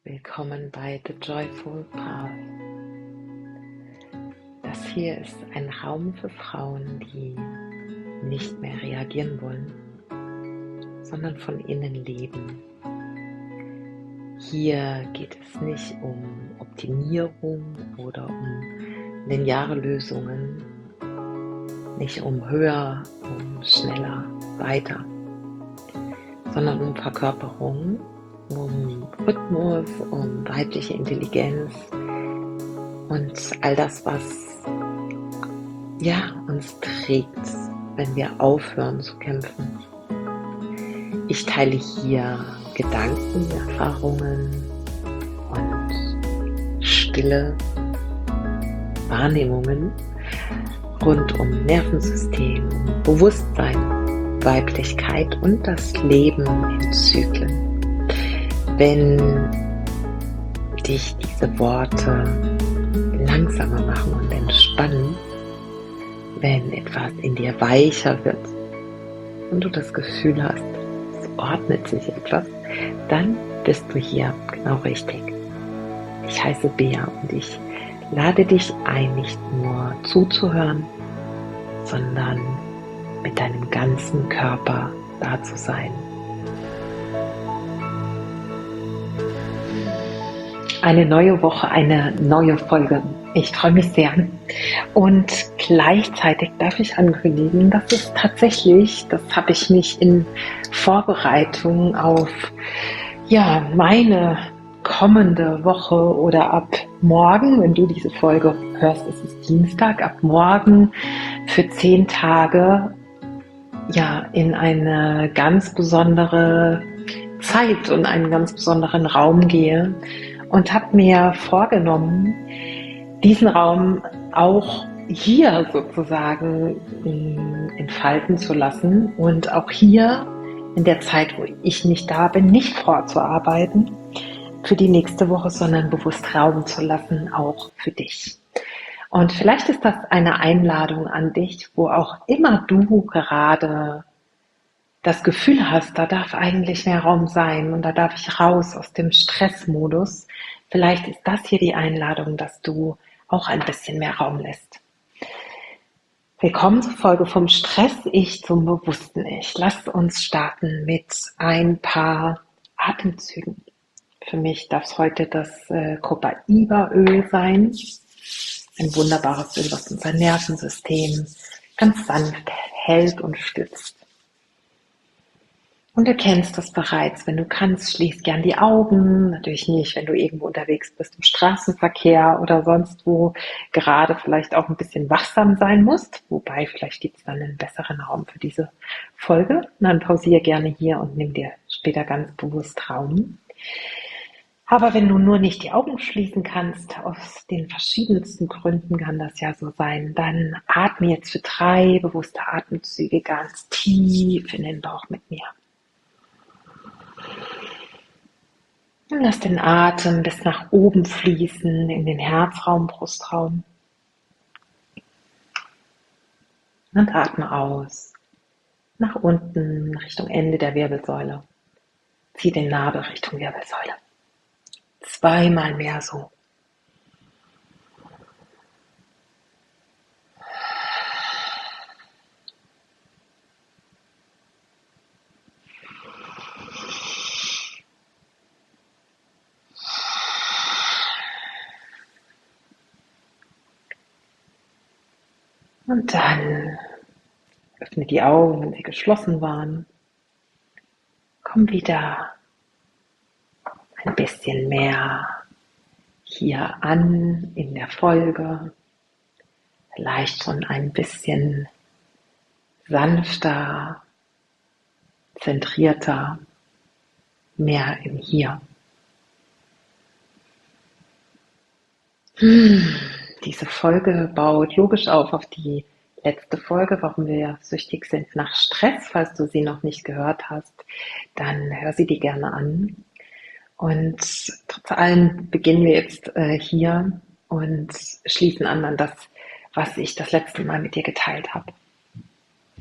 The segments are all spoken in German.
Willkommen bei The Joyful Path. Das hier ist ein Raum für Frauen, die nicht mehr reagieren wollen, sondern von innen leben. Hier geht es nicht um Optimierung oder um lineare Lösungen, nicht um höher, um schneller, weiter, sondern um Verkörperung, um Rhythmus, um weibliche Intelligenz und all das, was uns trägt, wenn wir aufhören zu kämpfen. Ich teile hier Gedanken, Erfahrungen und stille Wahrnehmungen rund um Nervensystem, Bewusstsein, Weiblichkeit und das Leben in Zyklen. Wenn dich diese Worte langsamer machen und entspannen, wenn etwas in dir weicher wird und du das Gefühl hast, es ordnet sich etwas, dann bist du hier genau richtig. Ich heiße Bea und ich lade dich ein, nicht nur zuzuhören, sondern mit deinem ganzen Körper da zu sein. Eine neue Woche, eine neue Folge. Ich freue mich sehr. Und gleichzeitig darf ich ankündigen, dass es tatsächlich, das habe ich mich in Vorbereitung auf meine kommende Woche oder ab morgen, wenn du diese Folge hörst, ist es Dienstag, ab morgen für 10 Tage in eine ganz besondere Zeit und einen ganz besonderen Raum gehe und habe mir vorgenommen, diesen Raum auch hier sozusagen entfalten zu lassen und auch hier in der Zeit, wo ich nicht da bin, nicht vorzuarbeiten für die nächste Woche, sondern bewusst Raum zu lassen, auch für dich. Und vielleicht ist das eine Einladung an dich, wo auch immer du gerade das Gefühl hast, da darf eigentlich mehr Raum sein und da darf ich raus aus dem Stressmodus. Vielleicht ist das hier die Einladung, dass du auch ein bisschen mehr Raum lässt. Willkommen zur Folge vom Stress-Ich zum bewussten Ich. Lasst uns starten mit ein paar Atemzügen. Für mich darf es heute das Copaiba-Öl sein. Ein wunderbares Öl, was unser Nervensystem ganz sanft hält und stützt. Und du kennst das bereits, wenn du kannst, schließ gern die Augen, natürlich nicht, wenn du irgendwo unterwegs bist im Straßenverkehr oder sonst wo, gerade vielleicht auch ein bisschen wachsam sein musst, wobei vielleicht gibt es dann einen besseren Raum für diese Folge. Und dann pausiere gerne hier und nimm dir später ganz bewusst Raum. Aber wenn du nur nicht die Augen schließen kannst, aus den verschiedensten Gründen kann das ja so sein, dann atme jetzt für 3 bewusste Atemzüge ganz tief in den Bauch mit mir. Und lass den Atem bis nach oben fließen in den Herzraum, Brustraum. Und atme aus. Nach unten, Richtung Ende der Wirbelsäule. Zieh den Nabel Richtung Wirbelsäule. 2-mal mehr so. Und dann öffne die Augen, wenn sie geschlossen waren. Komm wieder ein bisschen mehr hier an in der Folge. Vielleicht schon ein bisschen sanfter, zentrierter, mehr im Hier. Diese Folge baut logisch auf die letzte Folge, warum wir süchtig sind nach Stress. Falls du sie noch nicht gehört hast, dann hör sie dir gerne an. Und trotz allem beginnen wir jetzt hier und schließen an das, was ich das letzte Mal mit dir geteilt habe.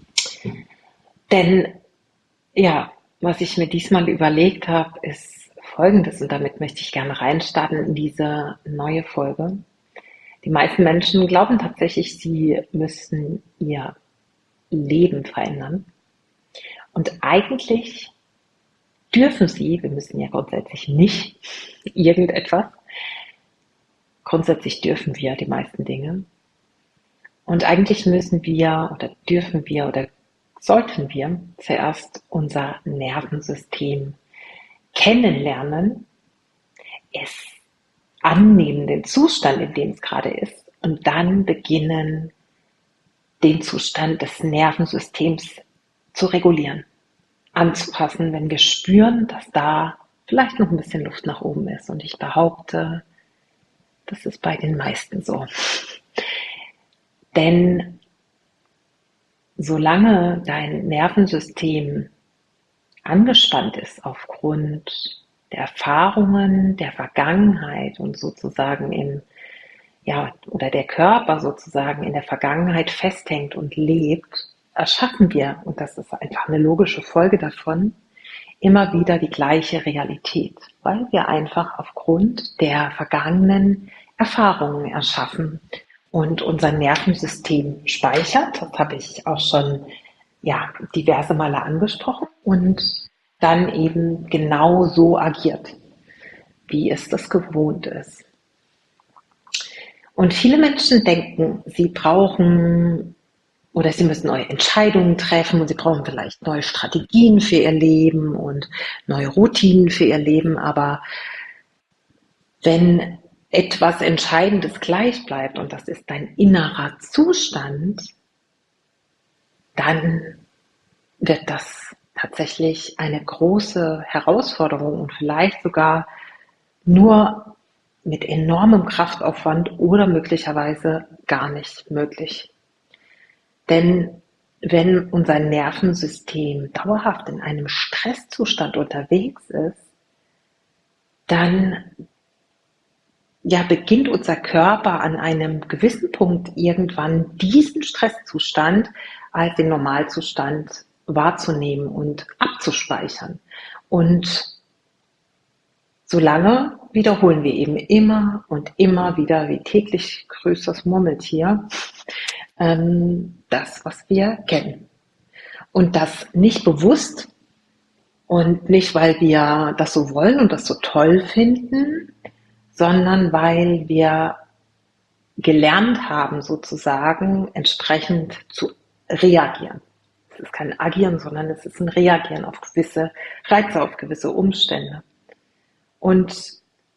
Denn was ich mir diesmal überlegt habe, ist Folgendes, und damit möchte ich gerne reinstarten in diese neue Folge. Die meisten Menschen glauben tatsächlich, sie müssten ihr Leben verändern. Und eigentlich dürfen sie, wir müssen ja grundsätzlich nicht irgendetwas, grundsätzlich dürfen wir die meisten Dinge. Und eigentlich müssen wir oder dürfen wir oder sollten wir zuerst unser Nervensystem kennenlernen, es annehmen, den Zustand, in dem es gerade ist, und dann beginnen, den Zustand des Nervensystems zu regulieren, anzupassen, wenn wir spüren, dass da vielleicht noch ein bisschen Luft nach oben ist. Und ich behaupte, das ist bei den meisten so. Denn solange dein Nervensystem angespannt ist aufgrund der Erfahrungen der Vergangenheit und sozusagen oder der Körper sozusagen in der Vergangenheit festhängt und lebt, erschaffen wir, und das ist einfach eine logische Folge davon, immer wieder die gleiche Realität, weil wir einfach aufgrund der vergangenen Erfahrungen erschaffen und unser Nervensystem speichert. Das habe ich auch schon diverse Male angesprochen und dann eben genau so agiert, wie es das gewohnt ist. Und viele Menschen denken, sie brauchen oder sie müssen neue Entscheidungen treffen und sie brauchen vielleicht neue Strategien für ihr Leben und neue Routinen für ihr Leben. Aber wenn etwas Entscheidendes gleich bleibt und das ist dein innerer Zustand, dann wird das tatsächlich eine große Herausforderung und vielleicht sogar nur mit enormem Kraftaufwand oder möglicherweise gar nicht möglich. Denn wenn unser Nervensystem dauerhaft in einem Stresszustand unterwegs ist, dann beginnt unser Körper an einem gewissen Punkt irgendwann diesen Stresszustand als den Normalzustand wahrzunehmen und abzuspeichern. Und solange wiederholen wir eben immer und immer wieder, wie täglich grüßt das Murmeltier, das, was wir kennen. Und das nicht bewusst und nicht, weil wir das so wollen und das so toll finden, sondern weil wir gelernt haben, sozusagen entsprechend zu reagieren. Es ist kein Agieren, sondern es ist ein Reagieren auf gewisse Reize, auf gewisse Umstände. Und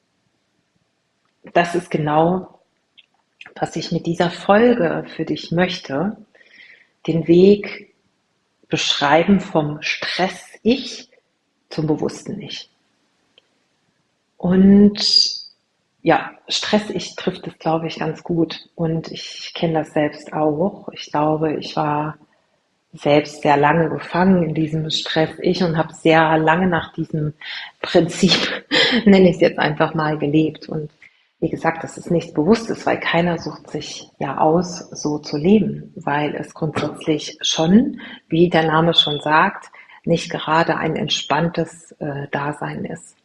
das ist genau, was ich mit dieser Folge für dich möchte. Den Weg beschreiben vom Stress-Ich zum bewussten Ich. Und Stress-Ich trifft es, glaube ich, ganz gut. Und ich kenne das selbst auch. Ich glaube, ich war selbst sehr lange gefangen in diesem Stress-Ich und habe sehr lange nach diesem Prinzip, nenne ich es jetzt einfach mal, gelebt. Und wie gesagt, das ist nichts Bewusstes, weil keiner sucht sich aus, so zu leben, weil es grundsätzlich schon, wie der Name schon sagt, nicht gerade ein entspanntes Dasein ist.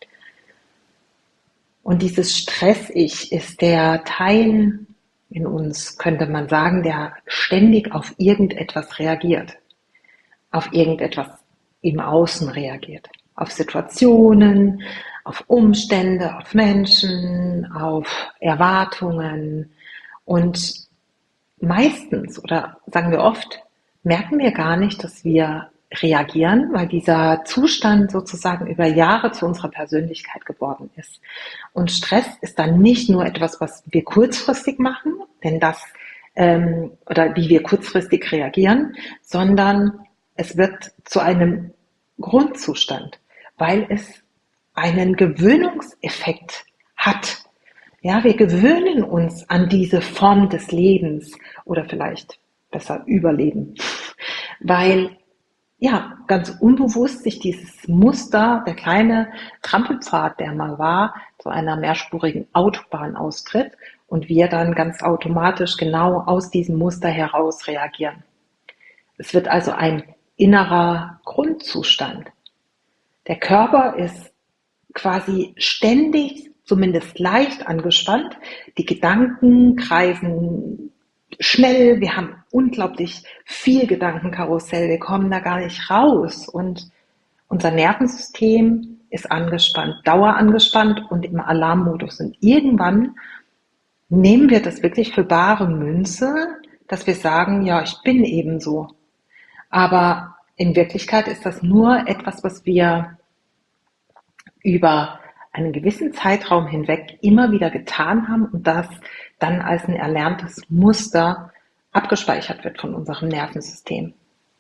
Und dieses Stress-Ich ist der Teil in uns, könnte man sagen, der ständig auf irgendetwas reagiert, auf irgendetwas im Außen reagiert, auf Situationen, auf Umstände, auf Menschen, auf Erwartungen. Und meistens, oder sagen wir oft, merken wir gar nicht, dass wir reagieren, weil dieser Zustand sozusagen über Jahre zu unserer Persönlichkeit geworden ist. Und Stress ist dann nicht nur etwas, was wir kurzfristig machen, denn oder wie wir kurzfristig reagieren, sondern es wird zu einem Grundzustand, weil es einen Gewöhnungseffekt hat. Ja, wir gewöhnen uns an diese Form des Lebens oder vielleicht besser Überleben, weil ganz unbewusst sich dieses Muster, der kleine Trampelpfad, der mal war, zu einer mehrspurigen Autobahn austritt und wir dann ganz automatisch genau aus diesem Muster heraus reagieren. Es wird also ein innerer Grundzustand. Der Körper ist quasi ständig, zumindest leicht angespannt. Die Gedanken kreisen schnell, wir haben unglaublich viel Gedankenkarussell, wir kommen da gar nicht raus und unser Nervensystem ist angespannt, dauerangespannt und im Alarmmodus. Und irgendwann nehmen wir das wirklich für bare Münze, dass wir sagen, ja, ich bin eben so. Aber in Wirklichkeit ist das nur etwas, was wir über einen gewissen Zeitraum hinweg immer wieder getan haben und das dann als ein erlerntes Muster abgespeichert wird von unserem Nervensystem.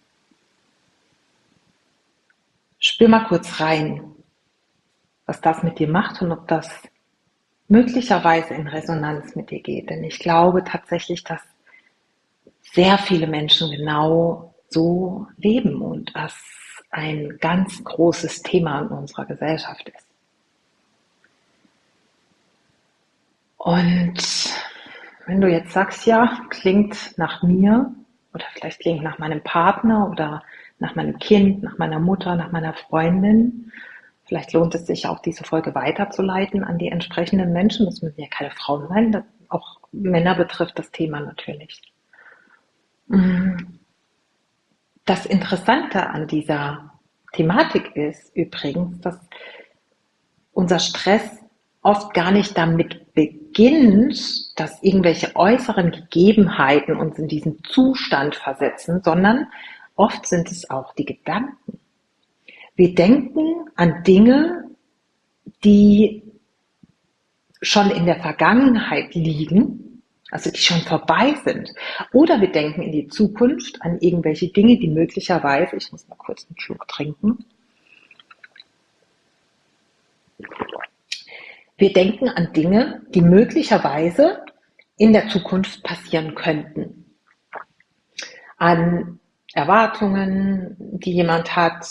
Spür mal kurz rein, was das mit dir macht und ob das möglicherweise in Resonanz mit dir geht. Denn ich glaube tatsächlich, dass sehr viele Menschen genau so leben und das ein ganz großes Thema in unserer Gesellschaft ist. Und wenn du jetzt sagst, ja, klingt nach mir oder vielleicht klingt nach meinem Partner oder nach meinem Kind, nach meiner Mutter, nach meiner Freundin, vielleicht lohnt es sich auch, diese Folge weiterzuleiten an die entsprechenden Menschen. Das müssen ja keine Frauen sein, auch Männer betrifft das Thema natürlich. Das Interessante an dieser Thematik ist übrigens, dass unser Stress oft gar nicht damit beginnt, dass irgendwelche äußeren Gegebenheiten uns in diesen Zustand versetzen, sondern oft sind es auch die Gedanken. Wir denken an Dinge, die schon in der Vergangenheit liegen, also die schon vorbei sind. Oder wir denken in die Zukunft an irgendwelche Dinge, die möglicherweise, ich muss mal kurz einen Schluck trinken, wir denken an Dinge, die möglicherweise in der Zukunft passieren könnten. An Erwartungen, die jemand hat,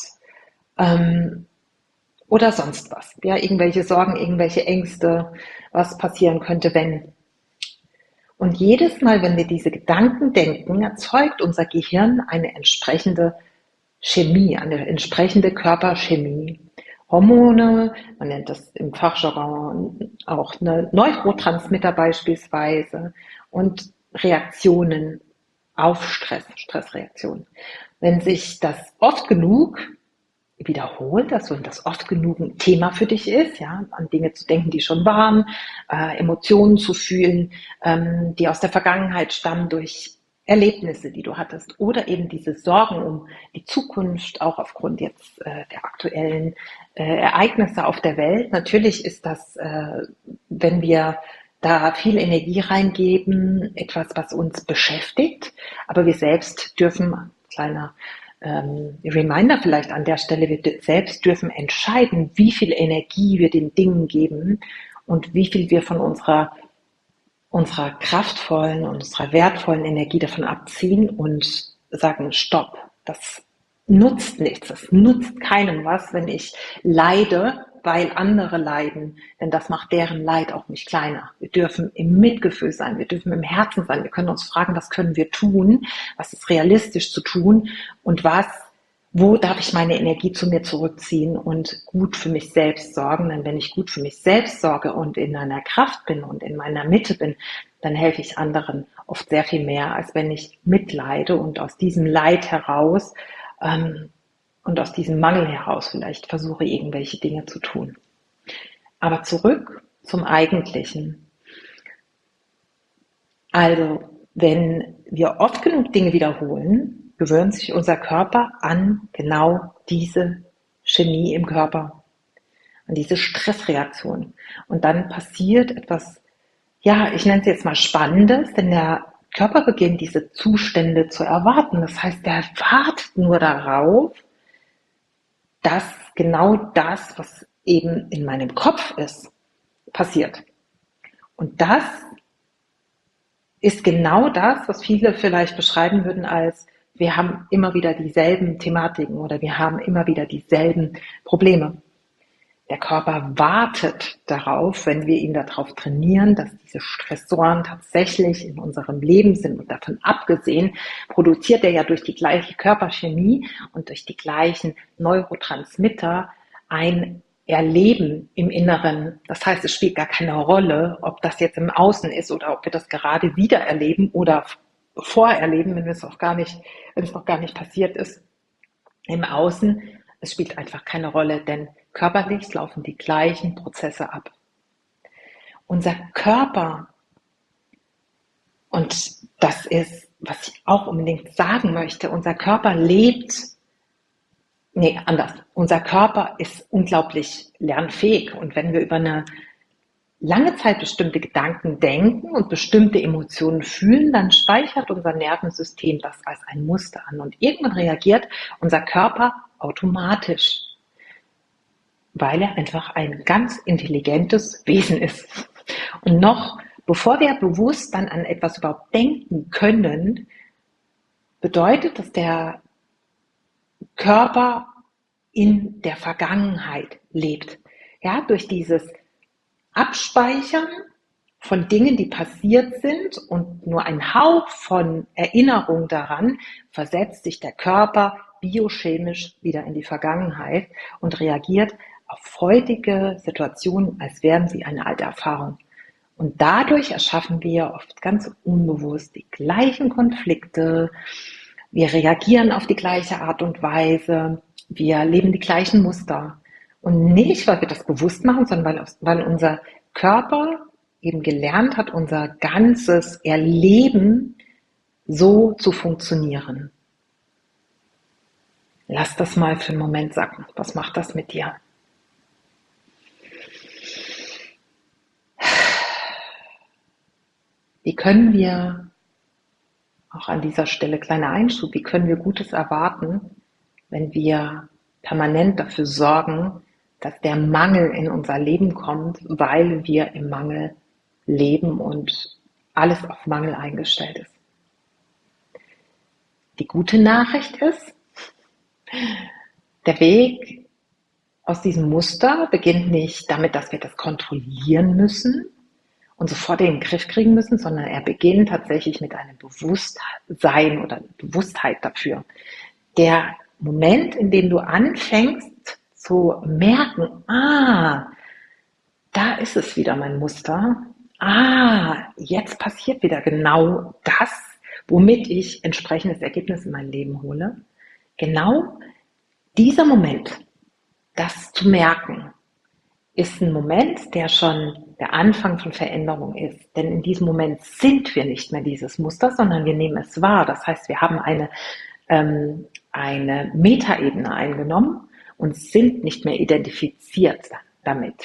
oder sonst was. Ja, irgendwelche Sorgen, irgendwelche Ängste, was passieren könnte, wenn. Und jedes Mal, wenn wir diese Gedanken denken, erzeugt unser Gehirn eine entsprechende Chemie, eine entsprechende Körperchemie. Hormone, man nennt das im Fachjargon auch eine Neurotransmitter beispielsweise und Reaktionen auf Stress, Stressreaktionen. Wenn sich das oft genug wiederholt, also wenn das oft genug ein Thema für dich ist, ja, an Dinge zu denken, die schon waren, Emotionen zu fühlen, die aus der Vergangenheit stammen durch Erlebnisse, die du hattest, oder eben diese Sorgen um die Zukunft, auch aufgrund jetzt der aktuellen Ereignisse auf der Welt. Natürlich ist das, wenn wir da viel Energie reingeben, etwas, was uns beschäftigt, aber wir selbst dürfen, kleiner Reminder vielleicht an der Stelle, wir selbst dürfen entscheiden, wie viel Energie wir den Dingen geben und wie viel wir von unserer kraftvollen und unserer wertvollen Energie davon abziehen und sagen, stopp, das nutzt nichts, das nutzt keinem was, wenn ich leide, weil andere leiden, denn das macht deren Leid auch nicht kleiner. Wir dürfen im Mitgefühl sein, wir dürfen im Herzen sein, wir können uns fragen, was können wir tun, was ist realistisch zu tun und wo darf ich meine Energie zu mir zurückziehen und gut für mich selbst sorgen, denn wenn ich gut für mich selbst sorge und in meiner Kraft bin und in meiner Mitte bin, dann helfe ich anderen oft sehr viel mehr, als wenn ich mitleide und aus diesem Leid heraus und aus diesem Mangel heraus vielleicht versuche, irgendwelche Dinge zu tun. Aber zurück zum Eigentlichen. Also, wenn wir oft genug Dinge wiederholen, gewöhnt sich unser Körper an genau diese Chemie im Körper, an diese Stressreaktion. Und dann passiert etwas, ja, ich nenne es jetzt mal Spannendes, denn der Körper beginnt diese Zustände zu erwarten. Das heißt, er wartet nur darauf, dass genau das, was eben in meinem Kopf ist, passiert. Und das ist genau das, was viele vielleicht beschreiben würden als, wir haben immer wieder dieselben Thematiken oder wir haben immer wieder dieselben Probleme. Der Körper wartet darauf, wenn wir ihn darauf trainieren, dass diese Stressoren tatsächlich in unserem Leben sind. Und davon abgesehen produziert er ja durch die gleiche Körperchemie und durch die gleichen Neurotransmitter ein erleben im Inneren. Das heißt, es spielt gar keine Rolle, ob das jetzt im Außen ist oder ob wir das gerade wieder erleben oder vorerleben, wenn es noch gar nicht passiert ist im Außen. Es spielt einfach keine Rolle, denn körperlich laufen die gleichen Prozesse ab. Unser Körper, und das ist, was ich auch unbedingt sagen möchte, unser Körper unser Körper ist unglaublich lernfähig. Und wenn wir über eine lange Zeit bestimmte Gedanken denken und bestimmte Emotionen fühlen, dann speichert unser Nervensystem das als ein Muster an. Und irgendwann reagiert unser Körper automatisch, weil er einfach ein ganz intelligentes Wesen ist. Und noch bevor wir bewusst dann an etwas überhaupt denken können, bedeutet, dass der Körper in der Vergangenheit lebt. Ja, durch dieses Abspeichern von Dingen, die passiert sind und nur ein Hauch von Erinnerung daran, versetzt sich der Körper biochemisch wieder in die Vergangenheit und reagiert auf heutige Situationen, als wären sie eine alte Erfahrung. Und dadurch erschaffen wir oft ganz unbewusst die gleichen Konflikte, wir reagieren auf die gleiche Art und Weise, wir leben die gleichen Muster. Und nicht, weil wir das bewusst machen, sondern weil unser Körper eben gelernt hat, unser ganzes Erleben so zu funktionieren. Lass das mal für einen Moment sacken. Was macht das mit dir? Wie können wir, auch an dieser Stelle kleiner Einschub, wie können wir Gutes erwarten, wenn wir permanent dafür sorgen, dass der Mangel in unser Leben kommt, weil wir im Mangel leben und alles auf Mangel eingestellt ist. Die gute Nachricht ist, der Weg aus diesem Muster beginnt nicht damit, dass wir das kontrollieren müssen und sofort in den Griff kriegen müssen, sondern er beginnt tatsächlich mit einem Bewusstsein oder Bewusstheit dafür. Der Moment, in dem du anfängst zu merken, da ist es wieder mein Muster, jetzt passiert wieder genau das, womit ich entsprechendes Ergebnis in mein Leben hole. Genau dieser Moment, das zu merken, ist ein Moment, der schon der Anfang von Veränderung ist. Denn in diesem Moment sind wir nicht mehr dieses Muster, sondern wir nehmen es wahr. Das heißt, wir haben eine Metaebene eingenommen und sind nicht mehr identifiziert damit.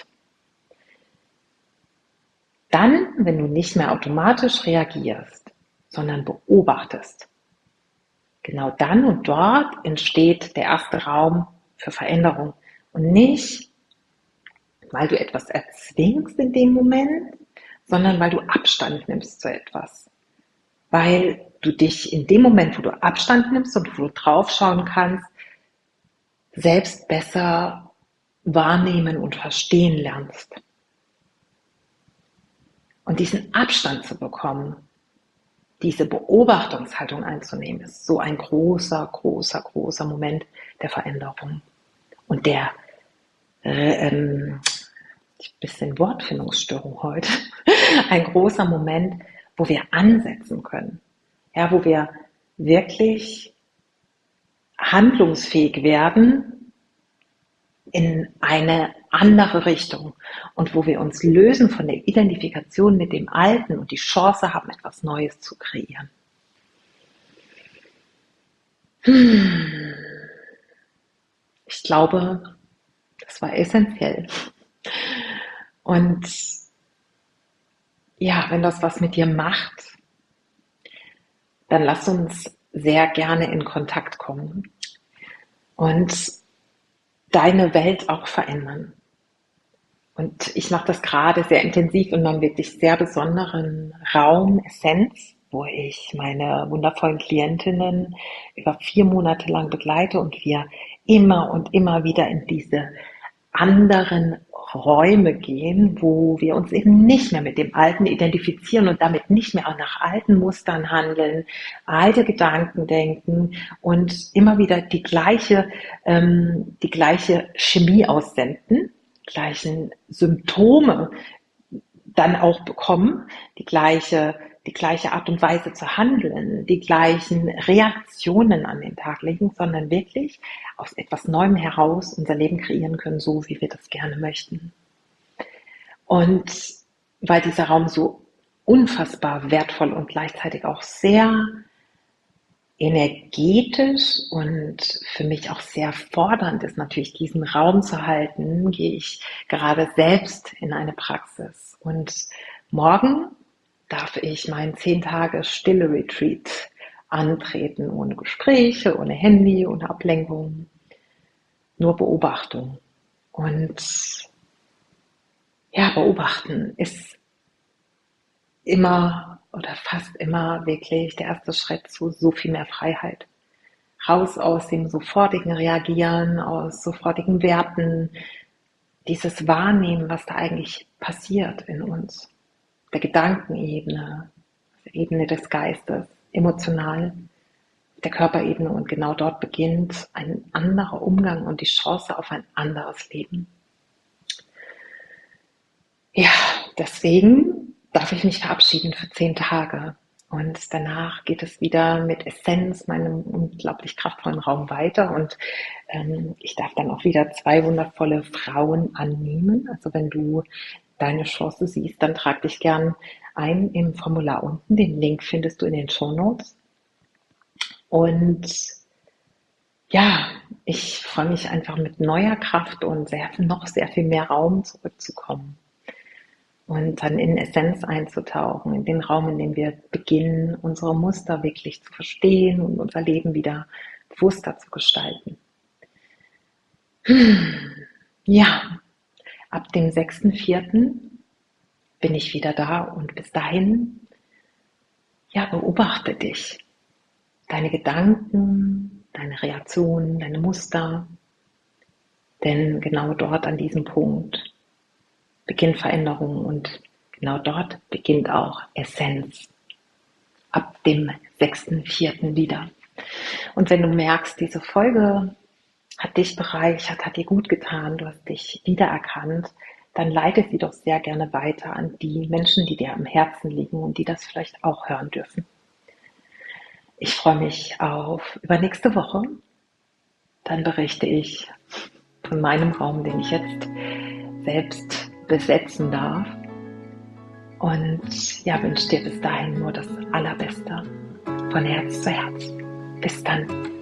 Dann, wenn du nicht mehr automatisch reagierst, sondern beobachtest, genau dann und dort entsteht der erste Raum für Veränderung. Und nicht, weil du etwas erzwingst in dem Moment, sondern weil du Abstand nimmst zu etwas. Weil du dich in dem Moment, wo du Abstand nimmst und wo du draufschauen kannst, selbst besser wahrnehmen und verstehen lernst. Und diesen Abstand zu bekommen, diese Beobachtungshaltung einzunehmen, ist so ein großer, großer, großer Moment der Veränderung. Und der, ein bisschen Wortfindungsstörung heute, ein großer Moment, wo wir ansetzen können. Ja, wo wir wirklich handlungsfähig werden in eine andere Richtung und wo wir uns lösen von der Identifikation mit dem Alten und die Chance haben, etwas Neues zu kreieren. Ich glaube, das war essentiell. Und ja, wenn das was mit dir macht, dann lass uns sehr gerne in Kontakt kommen und deine Welt auch verändern. Und ich mache das gerade sehr intensiv in meinem wirklich sehr besonderen Raum Essenz, wo ich meine wundervollen Klientinnen über 4 Monate lang begleite und wir immer und immer wieder in diese anderen Räume gehen, wo wir uns eben nicht mehr mit dem Alten identifizieren und damit nicht mehr auch nach alten Mustern handeln, alte Gedanken denken und immer wieder die gleiche Chemie aussenden, gleichen Symptome dann auch bekommen, die gleiche Art und Weise zu handeln, die gleichen Reaktionen an den Tag legen, sondern wirklich aus etwas Neuem heraus unser Leben kreieren können, so wie wir das gerne möchten. Und weil dieser Raum so unfassbar wertvoll und gleichzeitig auch sehr energetisch und für mich auch sehr fordernd ist, natürlich diesen Raum zu halten, gehe ich gerade selbst in eine Praxis. Und morgen darf ich meinen 10 Tage Stille Retreat antreten, ohne Gespräche, ohne Handy, ohne Ablenkung, nur Beobachtung. Und ja, beobachten ist immer oder fast immer wirklich der erste Schritt zu so viel mehr Freiheit. Raus aus dem sofortigen Reagieren, aus sofortigen Werten, dieses Wahrnehmen, was da eigentlich passiert in uns, der Gedankenebene, der Ebene des Geistes, emotional, der Körperebene, und genau dort beginnt ein anderer Umgang und die Chance auf ein anderes Leben. Ja, deswegen darf ich mich verabschieden für 10 Tage. Und danach geht es wieder mit Essenz, meinem unglaublich kraftvollen Raum, weiter. Und ich darf dann auch wieder 2 wundervolle Frauen annehmen. Also wenn du deine Chance siehst, dann trag dich gern ein im Formular unten. Den Link findest du in den Shownotes. Und ja, ich freue mich einfach mit neuer Kraft und noch sehr viel mehr Raum zurückzukommen. Und dann in Essenz einzutauchen, in den Raum, in dem wir beginnen, unsere Muster wirklich zu verstehen und unser Leben wieder bewusster zu gestalten. Ja, ab dem 6.4. bin ich wieder da, und bis dahin, ja, beobachte dich, deine Gedanken, deine Reaktionen, deine Muster, denn genau dort an diesem Punkt beginnt Veränderung, und genau dort beginnt auch Essenz. Ab dem 6.4. wieder. Und wenn du merkst, diese Folge hat dich bereichert, hat dir gut getan, du hast dich wiedererkannt, dann leite sie doch sehr gerne weiter an die Menschen, die dir am Herzen liegen und die das vielleicht auch hören dürfen. Ich freue mich auf übernächste Woche. Dann berichte ich von meinem Raum, den ich jetzt selbst besetzen darf. Und ja, wünsche dir bis dahin nur das Allerbeste von Herz zu Herz. Bis dann.